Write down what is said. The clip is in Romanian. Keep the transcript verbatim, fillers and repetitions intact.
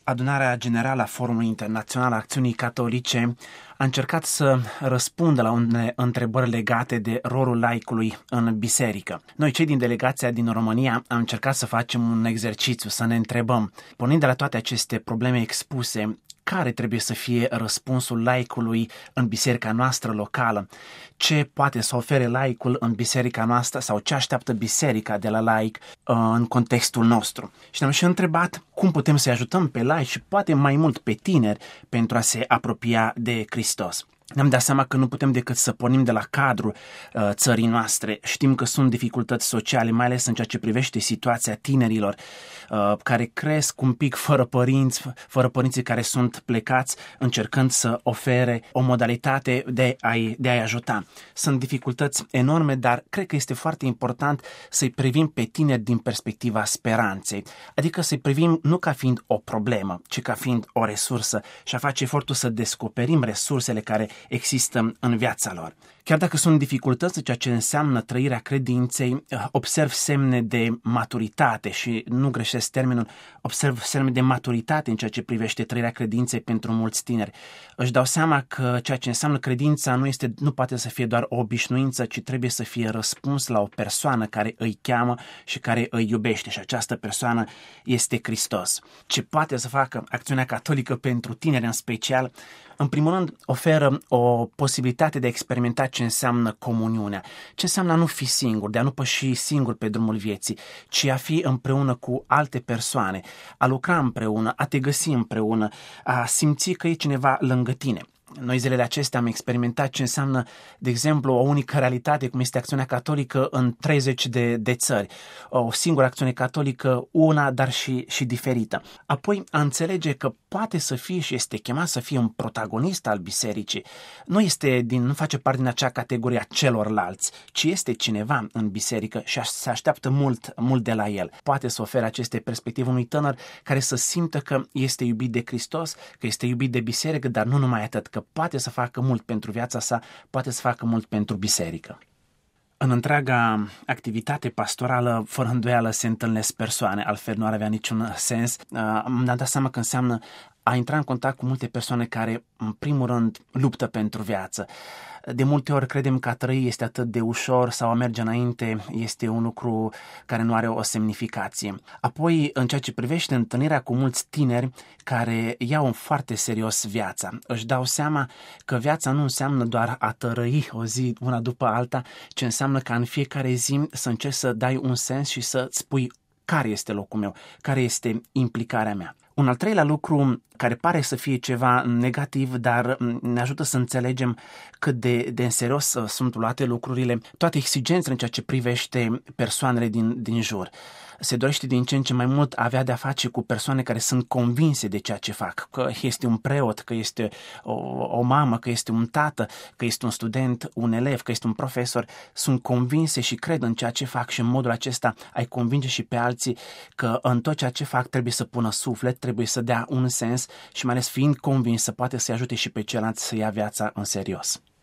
Adunarea Generală a Forumului Internațional a Acțiunii Catolice a încercat să răspundă la unele întrebări legate de rolul laicului în biserică. Noi, cei din delegația din România, am încercat să facem un exercițiu, să ne întrebăm, pornind de la toate aceste probleme expuse, care trebuie să fie răspunsul laicului în biserica noastră locală, ce poate să ofere laicul în biserica noastră sau ce așteaptă biserica de la laic în contextul nostru. Și ne-am și întrebat cum putem să ajutăm pe laici și poate mai mult pe tineri pentru a se apropia de Hristos. Ne-am dat seama că nu putem decât să pornim de la cadrul uh, țării noastre. Știm că sunt dificultăți sociale, mai ales în ceea ce privește situația tinerilor uh, care cresc un pic fără părinți, fără părinții care sunt plecați, încercând să ofere o modalitate de a-i, de a-i ajuta. Sunt dificultăți enorme, dar cred că este foarte important să-i privim pe tineri din perspectiva speranței. Adică să-i privim nu ca fiind o problemă, ci ca fiind o resursă și a face efortul să descoperim resursele care există în viața lor. Chiar dacă sunt dificultăți, ceea ce înseamnă trăirea credinței, observ semne de maturitate și nu greșesc termenul, observ semne de maturitate în ceea ce privește trăirea credinței pentru mulți tineri. Își dau seama că ceea ce înseamnă credința nu, este, nu poate să fie doar o obișnuință, ci trebuie să fie răspuns la o persoană care îi cheamă și care îi iubește și această persoană este Hristos. Ce poate să facă Acțiunea Catolică pentru tineri în special? În primul rând, oferă o posibilitate de a experimenta ce înseamnă comuniunea, ce înseamnă a nu fi singur, de a nu păși singur pe drumul vieții, ci a fi împreună cu alte persoane, a lucra împreună, a te găsi împreună, a simți că e cineva lângă tine. Noi zilele acestea am experimentat ce înseamnă, de exemplu, o unică realitate, cum este Acțiunea Catolică în treizeci de, de țări. O singură Acțiune Catolică, una, dar și, și diferită. Apoi a înțelege că poate să fie și este chemat să fie un protagonist al bisericii. Nu, este din, nu face parte din acea categorie a celorlalți, ci este cineva în biserică și se așteaptă mult, mult de la el. Poate să ofere aceste perspective unui tânăr care să simtă că este iubit de Hristos, că este iubit de biserică, dar nu numai atât, că poate să facă mult pentru viața sa, poate să facă mult pentru biserică. În întreaga activitate pastorală, fără îndoială, se întâlnesc persoane, altfel nu ar avea niciun sens. Am dat seama că înseamnă a intra în contact cu multe persoane care, în primul rând, luptă pentru viață. De multe ori credem că a trăi este atât de ușor sau a merge înainte este un lucru care nu are o semnificație. Apoi, în ceea ce privește întâlnirea cu mulți tineri care iau foarte serios viața, își dau seama că viața nu înseamnă doar a trăi o zi una după alta, ci înseamnă ca în fiecare zi să încerci să dai un sens și să spui care este locul meu, care este implicarea mea. Un al treilea lucru care pare să fie ceva negativ, dar ne ajută să înțelegem cât de, de în serios sunt luate lucrurile, toate exigențele în ceea ce privește persoanele din, din jur. Se dorește din ce în ce mai mult a avea de-a face cu persoane care sunt convinse de ceea ce fac, că este un preot, că este o, o mamă, că este un tată, că este un student, un elev, că este un profesor, sunt convinse și cred în ceea ce fac și în modul acesta ai convinge și pe alții că în tot ceea ce fac trebuie să pună suflet, trebuie să dea un sens și mai ales fiind convins să poate să-i ajute și pe ceilalți să ia viața în serios.